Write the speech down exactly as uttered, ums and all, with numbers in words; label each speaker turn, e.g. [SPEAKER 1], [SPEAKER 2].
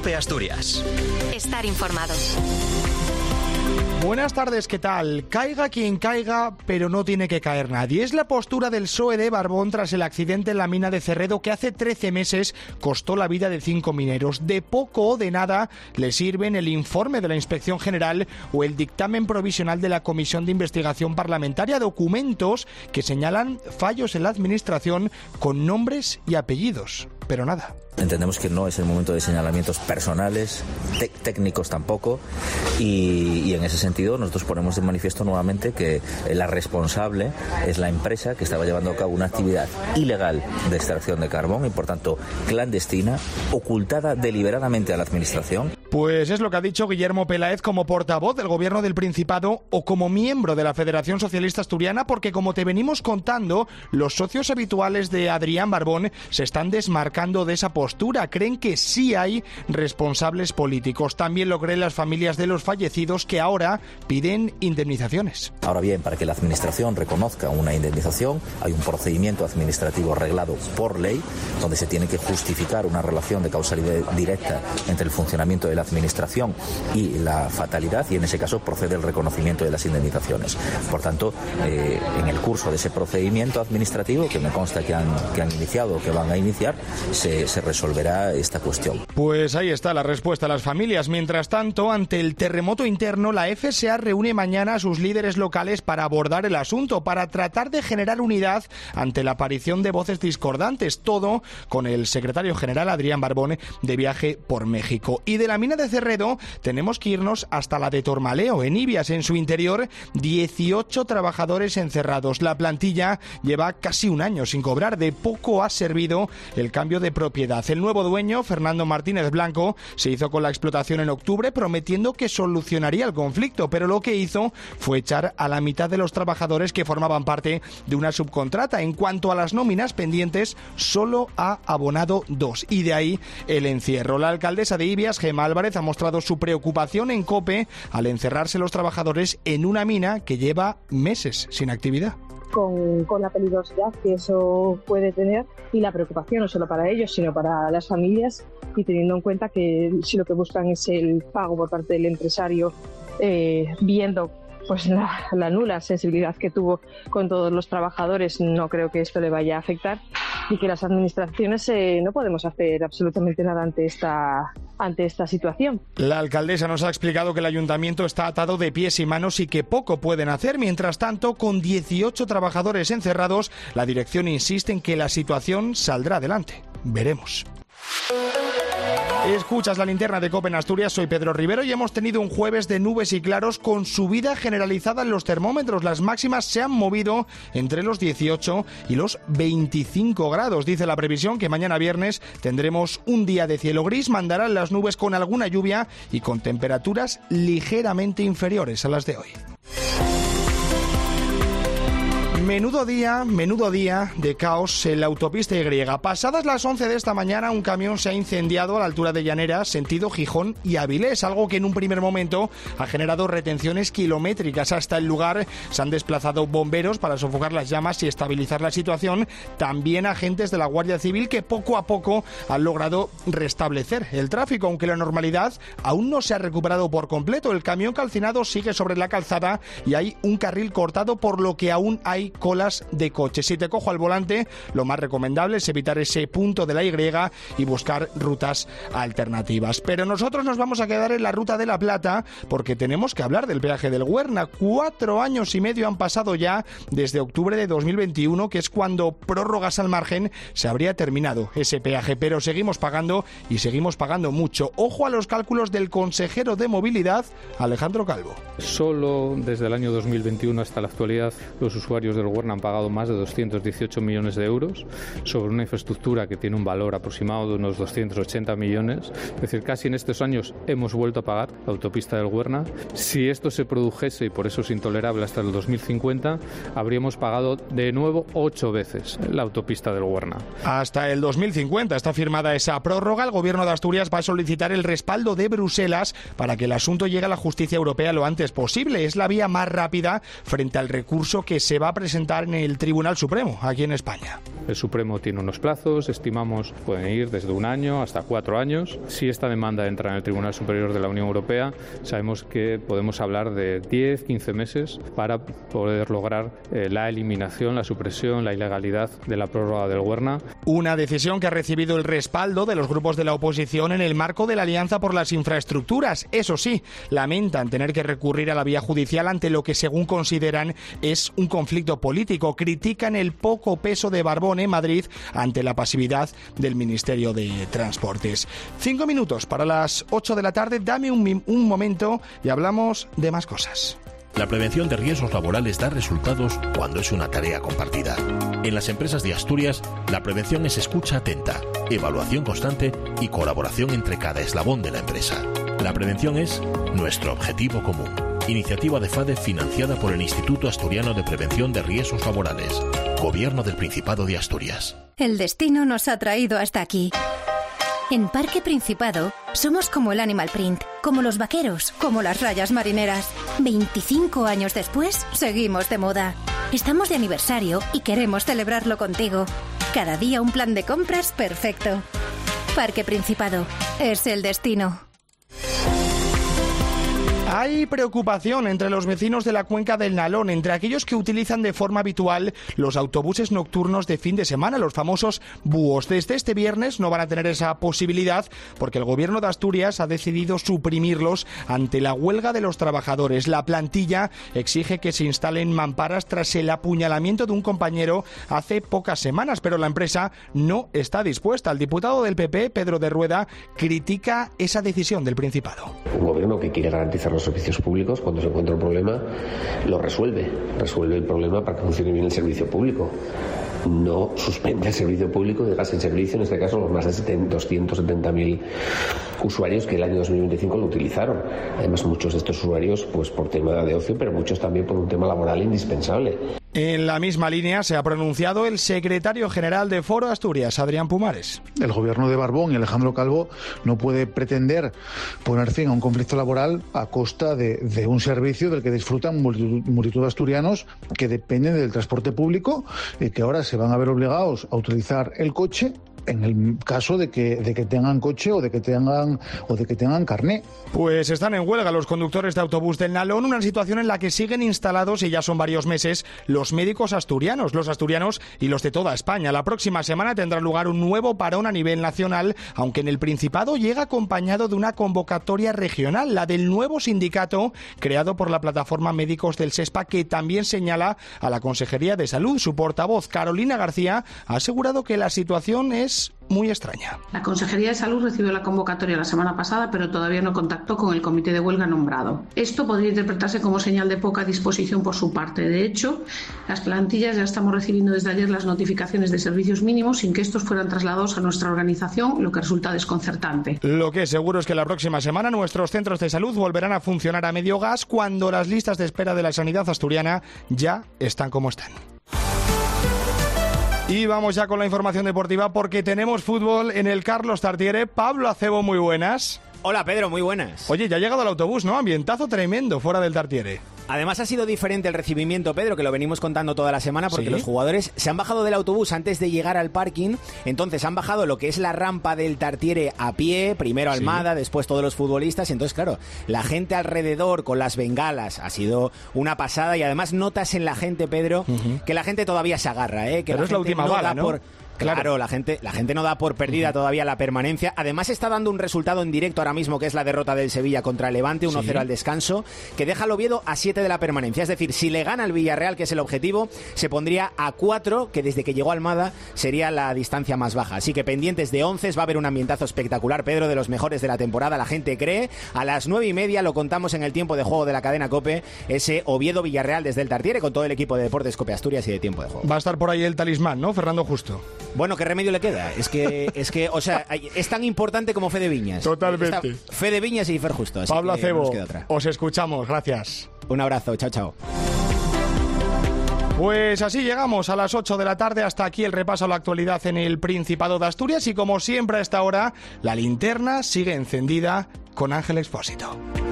[SPEAKER 1] COPE Asturias.
[SPEAKER 2] Estar informados.
[SPEAKER 3] Buenas tardes, ¿qué tal? Caiga quien caiga, pero no tiene que caer nadie. Es la postura del P S O E de Barbón tras el accidente en la mina de Cerredo que hace trece meses costó la vida de cinco mineros. De poco o de nada le sirven el informe de la Inspección General o el dictamen provisional de la Comisión de Investigación Parlamentaria, documentos que señalan fallos en la Administración con nombres y apellidos. Pero nada.
[SPEAKER 4] Entendemos que no es el momento de señalamientos personales, te- técnicos tampoco, y, y en ese sentido nosotros ponemos de manifiesto nuevamente que la responsable es la empresa que estaba llevando a cabo una actividad ilegal de extracción de carbón y por tanto clandestina, ocultada deliberadamente a la Administración.
[SPEAKER 3] Pues es lo que ha dicho Guillermo Peláez como portavoz del Gobierno del Principado o como miembro de la Federación Socialista Asturiana, porque como te venimos contando, los socios habituales de Adrián Barbón se están desmarcando de esa postura. Creen que sí hay responsables políticos. También lo creen las familias de los fallecidos, que ahora piden indemnizaciones.
[SPEAKER 4] Ahora bien, para que la Administración reconozca una indemnización, hay un procedimiento administrativo reglado por ley, donde se tiene que justificar una relación de causalidad directa entre el funcionamiento de la Administración y la fatalidad, y en ese caso procede el reconocimiento de las indemnizaciones. Por tanto, eh, en el curso de ese procedimiento administrativo, que me consta que han, que han iniciado o que van a iniciar, se, se resolverá esta cuestión.
[SPEAKER 3] Pues ahí está la respuesta a las familias. Mientras tanto, ante el terremoto interno, la F S A reúne mañana a sus líderes locales para abordar el asunto, para tratar de generar unidad ante la aparición de voces discordantes. Todo con el secretario general Adrián Barbón de viaje por México. Y de la mina de Cerredo tenemos que irnos hasta la de Tormaleo, en Ibias. En su interior, dieciocho trabajadores encerrados. La plantilla lleva casi un año sin cobrar. De poco ha servido el cambio de propiedad. El nuevo dueño, Fernando Martínez Blanco, se hizo con la explotación en octubre prometiendo que solucionaría el conflicto, pero lo que hizo fue echar a la mitad de los trabajadores que formaban parte de una subcontrata. En cuanto a las nóminas pendientes, solo ha abonado dos, y de ahí el encierro. La alcaldesa de Ibias, Gemma Álvarez, ha mostrado su preocupación en COPE al encerrarse los trabajadores en una mina que lleva meses sin actividad.
[SPEAKER 5] Con, con la peligrosidad que eso puede tener y la preocupación no solo para ellos sino para las familias, y teniendo en cuenta que si lo que buscan es el pago por parte del empresario, eh, viendo pues la, la nula sensibilidad que tuvo con todos los trabajadores, no creo que esto le vaya a afectar, y que las administraciones eh, no podemos hacer absolutamente nada ante esta ante esta situación.
[SPEAKER 3] La alcaldesa nos ha explicado que el ayuntamiento está atado de pies y manos y que poco pueden hacer. Mientras tanto, con dieciocho trabajadores encerrados, la dirección insiste en que la situación saldrá adelante. Veremos. Escuchas la linterna de COPE en Asturias, soy Pedro Rivero y hemos tenido un jueves de nubes y claros con subida generalizada en los termómetros. Las máximas se han movido entre los dieciocho y los veinticinco grados. Dice la previsión que mañana viernes tendremos un día de cielo gris, mandarán las nubes con alguna lluvia y con temperaturas ligeramente inferiores a las de hoy. Menudo día, menudo día de caos en la autopista Y. Pasadas las once de esta mañana, un camión se ha incendiado a la altura de Llanera, sentido Gijón y Avilés, algo que en un primer momento ha generado retenciones kilométricas. Hasta el lugar se han desplazado bomberos para sofocar las llamas y estabilizar la situación. También agentes de la Guardia Civil que poco a poco han logrado restablecer el tráfico, aunque la normalidad aún no se ha recuperado por completo. El camión calcinado sigue sobre la calzada y hay un carril cortado, por lo que aún hay colas de coches. Si te cojo al volante, lo más recomendable es evitar ese punto de la Y y buscar rutas alternativas. Pero nosotros nos vamos a quedar en la Ruta de la Plata porque tenemos que hablar del peaje del Güerna. Cuatro años y medio han pasado ya desde octubre de dos mil veintiuno, que es cuando prórrogas al margen se habría terminado ese peaje, pero seguimos pagando y seguimos pagando mucho. Ojo a los cálculos del consejero de Movilidad, Alejandro Calvo.
[SPEAKER 6] Solo desde el año dos mil veintiuno hasta la actualidad, los usuarios del Güerna han pagado más de doscientos dieciocho millones de euros sobre una infraestructura que tiene un valor aproximado de unos doscientos ochenta millones. Es decir, casi en estos años hemos vuelto a pagar la autopista del Güerna. Si esto se produjese, y por eso es intolerable, hasta el dos mil cincuenta, habríamos pagado de nuevo ocho veces la autopista del Güerna.
[SPEAKER 3] Hasta el dos mil cincuenta está firmada esa prórroga. El Gobierno de Asturias va a solicitar el respaldo de Bruselas para que el asunto llegue a la justicia europea lo antes posible. Es la vía más rápida frente al recurso que se va a presentar presentar en el Tribunal Supremo, aquí en España.
[SPEAKER 6] El Supremo tiene unos plazos, estimamos pueden ir desde un año hasta cuatro años. Si esta demanda entra en el Tribunal Superior de la Unión Europea, sabemos que podemos hablar de diez, quince meses para poder lograr eh, la eliminación, la supresión, la ilegalidad de la prórroga del Güerna.
[SPEAKER 3] Una decisión que ha recibido el respaldo de los grupos de la oposición en el marco de la Alianza por las Infraestructuras. Eso sí, lamentan tener que recurrir a la vía judicial ante lo que, según consideran, es un conflicto político. Critican el poco peso de Barbón en Madrid ante la pasividad del Ministerio de Transportes. Cinco minutos para las ocho de la tarde. Dame un, un momento y hablamos de más cosas.
[SPEAKER 1] La prevención de riesgos laborales da resultados cuando es una tarea compartida. En las empresas de Asturias, la prevención es escucha atenta, evaluación constante y colaboración entre cada eslabón de la empresa. La prevención es nuestro objetivo común. Iniciativa de FADE financiada por el Instituto Asturiano de Prevención de Riesgos Laborales. Gobierno del Principado de Asturias.
[SPEAKER 2] El destino nos ha traído hasta aquí. En Parque Principado somos como el Animal Print, como los vaqueros, como las rayas marineras. veinticinco años después, seguimos de moda. Estamos de aniversario y queremos celebrarlo contigo. Cada día un plan de compras perfecto. Parque Principado es el destino.
[SPEAKER 3] Hay preocupación entre los vecinos de la cuenca del Nalón, entre aquellos que utilizan de forma habitual los autobuses nocturnos de fin de semana, los famosos búhos. Desde este viernes no van a tener esa posibilidad porque el Gobierno de Asturias ha decidido suprimirlos ante la huelga de los trabajadores. La plantilla exige que se instalen mamparas tras el apuñalamiento de un compañero hace pocas semanas, pero la empresa no está dispuesta. El diputado del P P, Pedro de Rueda, critica esa decisión del Principado.
[SPEAKER 7] Un gobierno que quiere garantizar los servicios públicos, cuando se encuentra un problema, lo resuelve. Resuelve el problema para que funcione bien el servicio público. No suspende el servicio público y deja sin servicio, en este caso, los más de doscientos setenta mil usuarios que el año dos mil veinticinco lo utilizaron. Además, muchos de estos usuarios, pues por tema de ocio, pero muchos también por un tema laboral indispensable.
[SPEAKER 3] En la misma línea se ha pronunciado el secretario general de Foro Asturias, Adrián Pumares.
[SPEAKER 8] El gobierno de Barbón y Alejandro Calvo no puede pretender poner fin a un conflicto laboral a costa de, de un servicio del que disfrutan multitud, multitud de asturianos que dependen del transporte público y que ahora se van a ver obligados a utilizar el coche en el caso de que, de que tengan coche o de que tengan o de que tengan carné.
[SPEAKER 3] Pues están en huelga los conductores de autobús del Nalón, una situación en la que siguen instalados, y ya son varios meses, los médicos asturianos, los asturianos y los de toda España. La próxima semana tendrá lugar un nuevo parón a nivel nacional, aunque en el Principado llega acompañado de una convocatoria regional, la del nuevo sindicato creado por la plataforma Médicos del SESPA, que también señala a la Consejería de Salud. Su portavoz, Carolina García, ha asegurado que la situación es muy extraña.
[SPEAKER 9] La Consejería de Salud recibió la convocatoria la semana pasada, pero todavía no contactó con el comité de huelga nombrado. Esto podría interpretarse como señal de poca disposición por su parte. De hecho, las plantillas ya estamos recibiendo desde ayer las notificaciones de servicios mínimos sin que estos fueran trasladados a nuestra organización, lo que resulta desconcertante.
[SPEAKER 3] Lo que es seguro es que la próxima semana nuestros centros de salud volverán a funcionar a medio gas cuando las listas de espera de la sanidad asturiana ya están como están. Y vamos ya con la información deportiva porque tenemos fútbol en el Carlos Tartiere. Pablo Acebo, muy buenas.
[SPEAKER 10] Hola Pedro, muy buenas.
[SPEAKER 3] Oye, ya ha llegado el autobús, ¿no? Ambientazo tremendo fuera del Tartiere.
[SPEAKER 10] Además ha sido diferente el recibimiento, Pedro, que lo venimos contando toda la semana, porque ¿sí? Los jugadores se han bajado del autobús antes de llegar al parking, entonces han bajado lo que es la rampa del Tartiere a pie, primero Almada, sí. Después todos los futbolistas, entonces claro, la gente alrededor con las bengalas ha sido una pasada y además notas en la gente, Pedro, uh-huh. que la gente todavía se agarra, ¿eh? Que
[SPEAKER 3] Pero
[SPEAKER 10] la
[SPEAKER 3] es la última
[SPEAKER 10] no
[SPEAKER 3] bala, ¿no? Por...
[SPEAKER 10] Claro, claro, la gente, la gente no da por perdida todavía la permanencia. Además está dando un resultado en directo ahora mismo, que es la derrota del Sevilla contra el Levante, uno cero sí. al descanso, que deja al Oviedo a siete de la permanencia. Es decir, si le gana el Villarreal, que es el objetivo, se pondría a cuatro, que desde que llegó Almada sería la distancia más baja. Así que pendientes de once, va a haber un ambientazo espectacular, Pedro, de los mejores de la temporada. La gente cree. A las nueve y media lo contamos en el tiempo de juego de la cadena COPE, ese Oviedo-Villarreal desde el Tartiere, con todo el equipo de Deportes COPE Asturias y de tiempo de juego.
[SPEAKER 3] Va a estar por ahí el talismán, ¿no? Fernando Justo.
[SPEAKER 10] Bueno, ¿qué remedio le queda? Es que, es que, o sea, es tan importante como Fe de Viñas.
[SPEAKER 3] Totalmente.
[SPEAKER 10] Está Fe de Viñas y Fer Justo. Así
[SPEAKER 3] Pablo
[SPEAKER 10] que
[SPEAKER 3] Acebo,
[SPEAKER 10] no nos queda otra.
[SPEAKER 3] Os escuchamos, gracias.
[SPEAKER 10] Un abrazo, chao, chao.
[SPEAKER 3] Pues así llegamos a las ocho de la tarde. Hasta aquí el repaso a la actualidad en el Principado de Asturias y como siempre a esta hora, la linterna sigue encendida con Ángel Expósito.